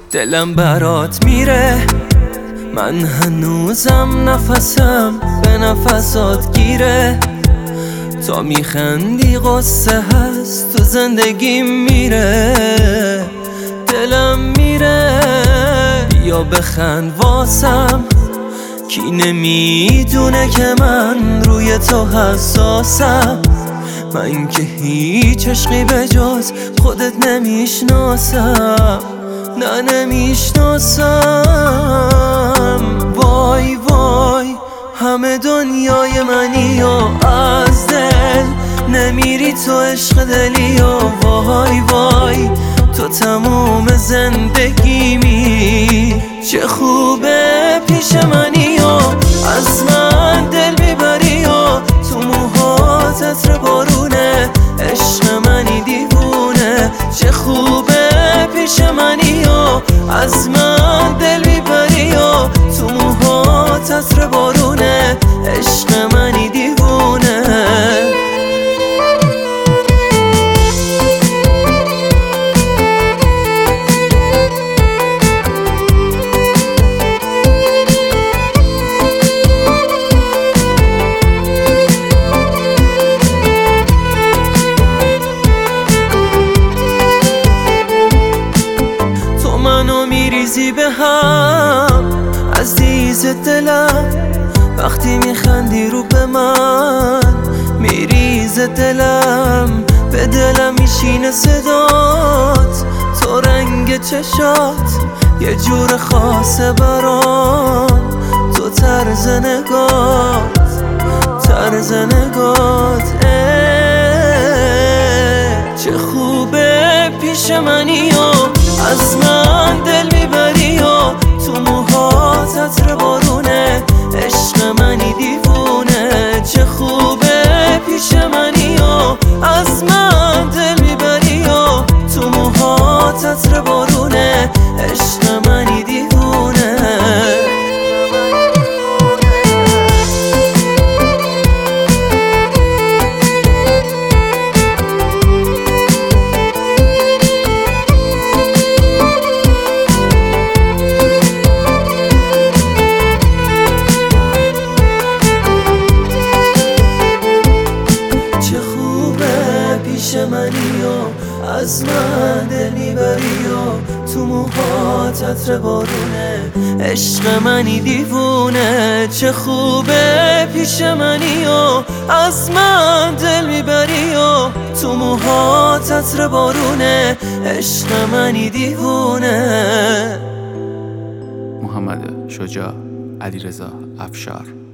دلم برات میره، من هنوزم نفسم به نفسات گیره. تا میخندی قصه هست تو زندگی میره. دلم میره یا بخند واسم، کی نمیدونه که من روی تو حساسم. من که هیچ عشقی به جز خودت نمیشناسم، نه نمیشناسم. وای وای همه دنیای منی و از دل نمیری تو عشق دلی و وای وای تو تموم زندگیمی. چه خوبه پیش منی و از من دل میبری و تو موهات عطر بارونه، عشق منی دیوونه. چه خوبه پیش منی و از من دل میبری و تو موهات عطر بارونه، عشق منی دیوونه. میریزی به هم از دیز دلم، وقتی میخندی رو به من میریز دلم. به دلم میشینه صدات، تو رنگ چشات یه جور خاصه برام. تو طرز نگات چه خوبه پیش منی و از من دل میبری و تو موهات عطر بارونه، عشق منی دیوونه. چه خوبه پیش منی و از من دل میبری و تو موهات عطر بارونه، عشق منی دیوونه. منی و از من دل میبری و تو موهات عطر بارونه، عشق منی دیوونه. چه خوبه پیش منی و از من دل میبری و تو موهات عطر بارونه، عشق منی دیوونه. محمد شجاع، علیرضا افشار.